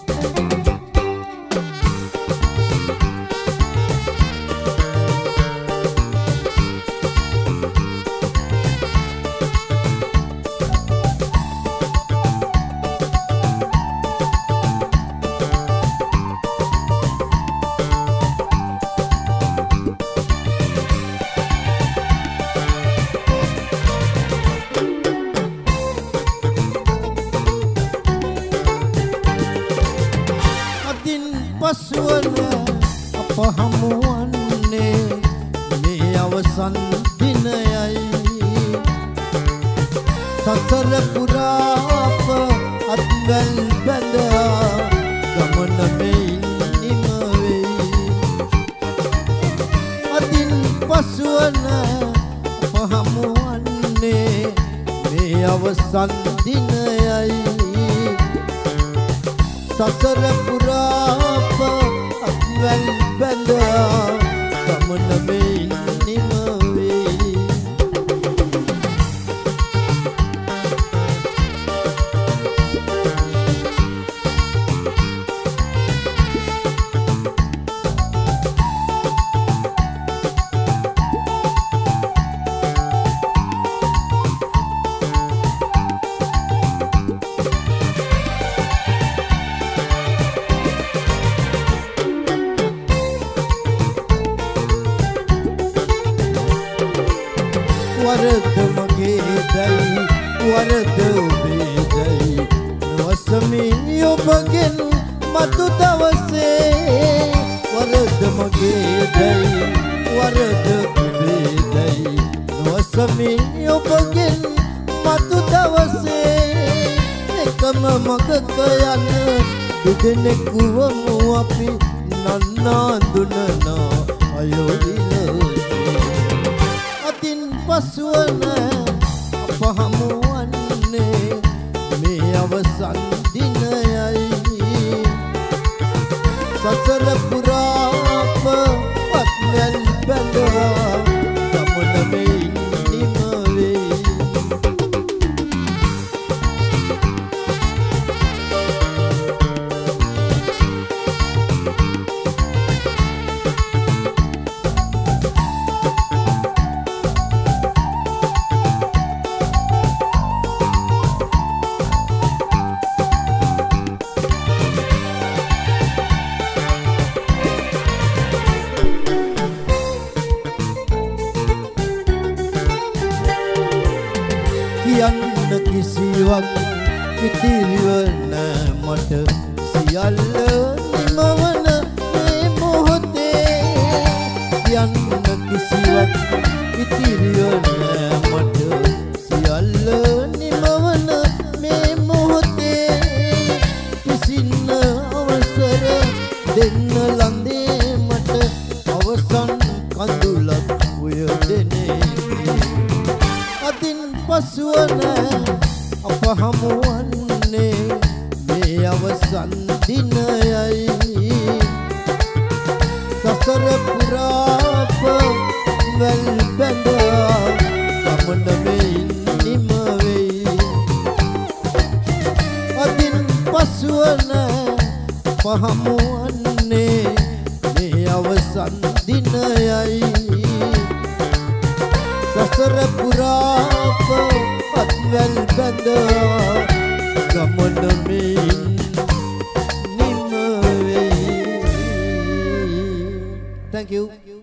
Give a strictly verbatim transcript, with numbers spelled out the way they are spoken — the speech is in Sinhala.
පසුවන අප හමුවන්නේ මේ අවසන් දිනයයි සසර පුරා අප අත්වැල් බැඳා ගමන මෙයින් නිම වෙයි අදින් පසුවන අප හමුවන්නේ මේ අවසන් දිනයයි සසර පුරා අප අත්වැල් බැඳා ගමන මෙයින් නිම වෙයි වරද මගේ දැයි වරද ඔබේ දැයි නොසමී ඔබගෙන් මතු දවසේ වරද මගේ දැයි වරද ඔබේ දැයි නොසමී ඔබගෙන් මතු දවසේ එකම මගක යන දෙදෙනෙකුවමු අපි නන්නා දුනනා අයෝදින පසුවන අප හමුවන්නේ මේ අවසන් දිනයයි සසර පුරා අප අත්වැල් බැඳා ගමන මෙයින් නිම වෙයි කියන්න කිසිවක් ඉතිරිවන මට සියල්ල නිමවන මේ මොහොතේ කියන්න කිසිවක් ඉතිරිවන මට සියල්ල නිමවන මේ මොහොතේ කිසින්න අවසර දෙන්න ලන්දේ මට අවසන් කඳුලක් උයදෙනේ අදින් පසුවන අප හමුවන්නේ මේ අවසන් දිනයයි සසර පුරා අප වැල් බැඳා ගමන මෙයින් නිම වෙයි අදින් පසුවන අප හමුවන්නේ මේ අවසන් දිනයයි සසර පුරා අප අත්වැල් බැඳා ගමන මෙයින් නිම වෙයි. Thank you.